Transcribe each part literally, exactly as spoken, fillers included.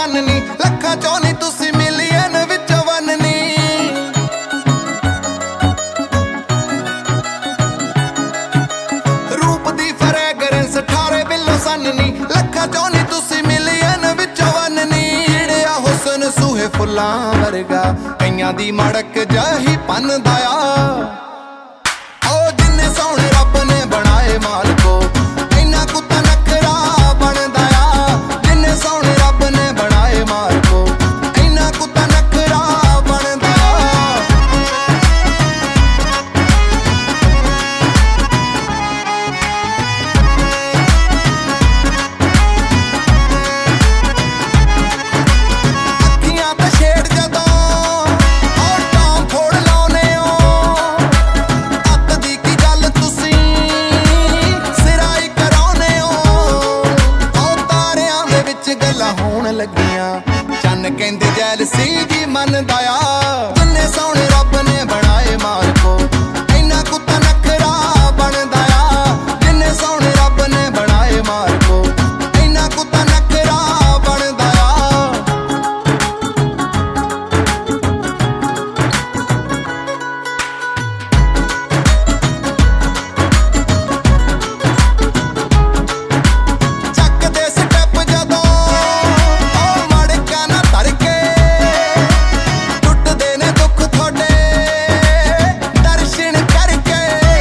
ਸੰਨਣੀ, ਲੱਖਾਂ ਚੋਂ ਨੀ ਤੁਸੀਂ ਮਿਲੀਅਨ ਵਿੱਚੋਂ ਵੰਨਣੀ। ਰੂਪ ਦੀ ਫਰੈਗਰੈਂਸ ਠਾਰੇ ਬਿੱਲੋ ਸੰਨਣੀ, ਲੱਖਾਂ ਚੋਂ ਨੀ ਤੁਸੀਂ ਮਿਲੀਅਨ ਵਿੱਚੋਂ ਵੰਨਣੀ। ਜਿਹੜਿਆ ਹੁਸਨ ਸੂਹੇ ਫੁੱਲਾਂ ਵਰਗਾ, ਕਈਆਂ ਦੀ ਮੜਕ ਜਹੀ ਪੰਨਦਾ ਆ। ਉਹ ਜਿੰਨੇ ਸੋਹਣੇ ਰੱਬ ਨੇ ਬਣਾਏ ਮਾਲਕੋ, ਇੰਨਾ ਕੁ ਤਾਂ ਨਖਰਾ ਬਣਦਾ ਆ। ਜਿੰਨੇ ਸੋਹਣੇ ਰੱਬ ਨੇ ਬਣਾਏ ਮਾਲਕੋ, ਇੰਨਾ ਕੁ ਤਾਂ ਨਖਰਾ ਬਣਦਾ ਆ। ਅੱਖੀਆਂ ਤੇ ਛੇੜ ਜਦੋਂ ਉਹ ਟਾਮ ਫੋੜ ਲਾਉਨੇ ਹੋ, ਅੱਤ ਦੀ ਕੀ ਗੱਲ ਤੁਸੀਂ ਸਿਰਾਈ ਕਰਾਉਨੇ ਹੋ। ਉਹ ਤਾਰਿਆਂ ਦੇ ਵਿੱਚ ਗੱਲਾਂ ਹੋਣ ਲੱਗੀਆਂ, ਚੰਨ ਕਹਿੰਦੇ ਜੈਲਸੀ ਜੀ ਮੰਨਦਾ ਆ। ਜਿੰਨੇ ਸੋਹਣੇ ਰੱਬ ਨੇ ਬਣਾਏ ਮਾਲਕੋ, ਇੰਨਾ ਕੁ ਤਾਂ ਨਖਰਾ ਬਣਦਾ ਆ। ਜਿੰਨੇ ਸੋਹਣੇ ਰੱਬ ਨੇ ਬਣਾਏ ਮਾਲਕੋ, ਇੰਨਾ ਕੁ ਤਾਂ ਨਖਰਾ ਬਣਦਾ ਆ। ਚੱਕਦੇ ਸਟੈਪ ਜਦੋਂ ਉਹ ਮੜਕਾਂ ਨਾ ਧਰ ਕੇ, ਟੁੱਟਦੇ ਨੇ ਦੁੱਖ ਤੁਹਾਡੇ ਦਰਸ਼ਨ ਕਰਕੇ।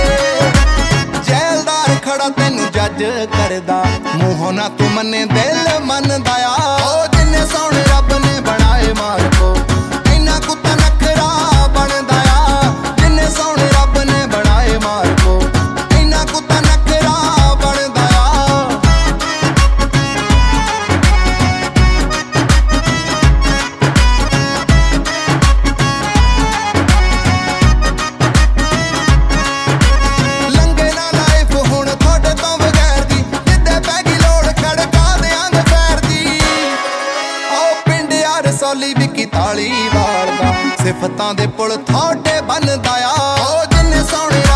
ਜੈਲਦਾਰ ਖੜਾ ਤੈਨੂੰ ਜੱਜ ਕਰਦਾ, ਮੂੰਹੋਂ ਨਾ ਤੂੰ ਮੰਨੇ ਦਿਲ ਮੰਨਦਾ ਆ। ਉਹ ਜਿੰਨੇ ਸੋਹਣੇ ਰੱਬ ਨੇ ਬਣਾਏ ਮਾਲਕੋ, ਇੰਨਾ ਕੁ ਤਾਂ ਨਖਰਾ ਬਣਦਾ ਆ। ਜਿੰਨੇ ਸੋਹਣੇ ਰੱਬ ਨੇ ਬਣਾਏ ਮਾਲਕੋ, ਇੰਨਾ ਕੁ ਤਾਂ ਨਖਰਾ ਬਣਦਾ ਆ। ਲੰਘੇ ਨਾ ਲਾਈਫ ਹੁਣ ਤੁਹਾਡੇ ਤੋਂ ਬਗੈਰ ਦੀ, ਜਿੱਦੇ ਪੈ ਗਈ ਲੋੜ ਖੜਕਾ ਦਿਆਂਗੇ ਪੈਰ ਦੀ। ਆਓ ਪਿੰਡ ਆ ਰਸੌਲੀ ਵਿਕੀ ਧਾਲੀਵਾਲ ਦਾ, ਸਿਫਤਾਂ ਦੇ ਪੁਲ ਤੁਹਾਡੇ ਬਣਦਾ ਆ। ਉਹ ਜਿੰਨੇ ਸੋਹਣੇ